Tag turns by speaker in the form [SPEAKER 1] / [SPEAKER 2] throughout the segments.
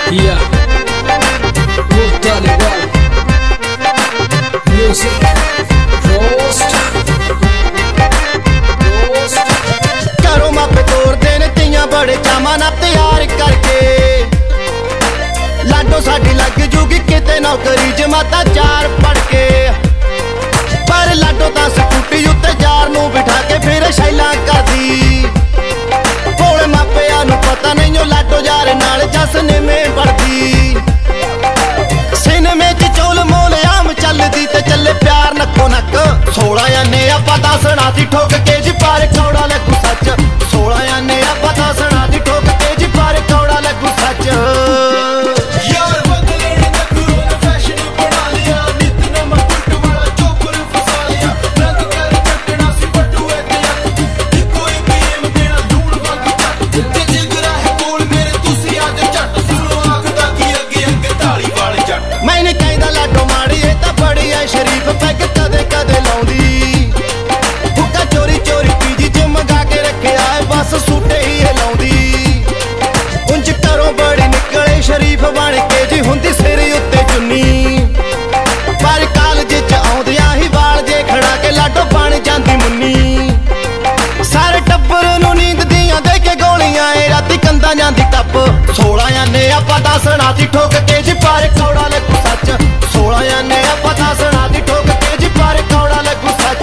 [SPEAKER 1] Yeah, look Tally well. Music, roast.
[SPEAKER 2] घरों मापे तोड़ते ने तियां बड़े चावां नाल तैयार करके लाडो साडी लग जूगी किते नौकरी जमाता 4 पढ़ के पर लाडो तां स्कूटी उत्ते यार नूं बिठा के फिर शैलां करदी भोले मापिआं नूं पता नहीं ओ लाडो यार नाल जस निवें पढ़दी सिनेमे च चोल मोल आम चलदी ते चले प्यार नक्को नक 16 आने आपां दसना सी ठोक के जी पर कौड़ा लगू सच 16 आने आपां दसना सी ठोक के जी पर कौड़ा लगू सच मैंने कहदा लाडो माड़ी ए तां बड़ी है शरीफ पैग कदे कदे लाउंदी हुक्का चोरी चोरी पीजी च मंगा के रखिया है बस सूटे ही है लाउंदी उंज घरों बड़ी निकले शरीफ बन के जी हुंदी सिर उत्ते चुन्नी पर कालज च आउंदियां ही वाल जे खड़ा के लाडो बन जांदी मुन्नी सारे टब्बर नूं नींद दियां दे के गोलियां ए राती कंधां जांदी टप 16 आने आपां दसना सी ठोक के जी पर कौड़ा लगू सच 16 आने आपां दसना सी ठोक के जी पर कौड़ा लगू सच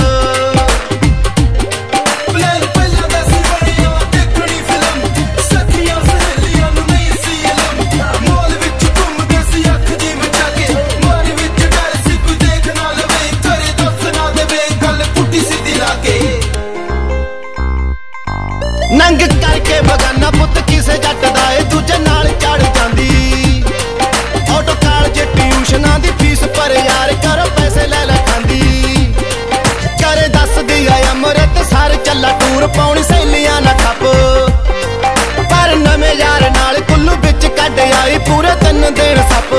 [SPEAKER 2] नंग करके बगाना पुत किसे जट दा ए दूजे नाल चढ़ जांदी ऑटो कालज ट्यूशनां दी फीस पर यार करो पैसे ले ले खांदी करे दस दी आए अमृत सर चला टूर पाउणी सहेलियां ना खप पर नवे यार नाल कुल्लू बिच कढ आई पूरे 3 दिन सप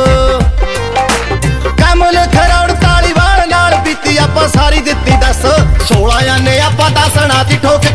[SPEAKER 2] कमल खरौड़ ताली वाल नाल बीती आपां सारी दित्ती दस 16 आने आपां दसना सी ठोक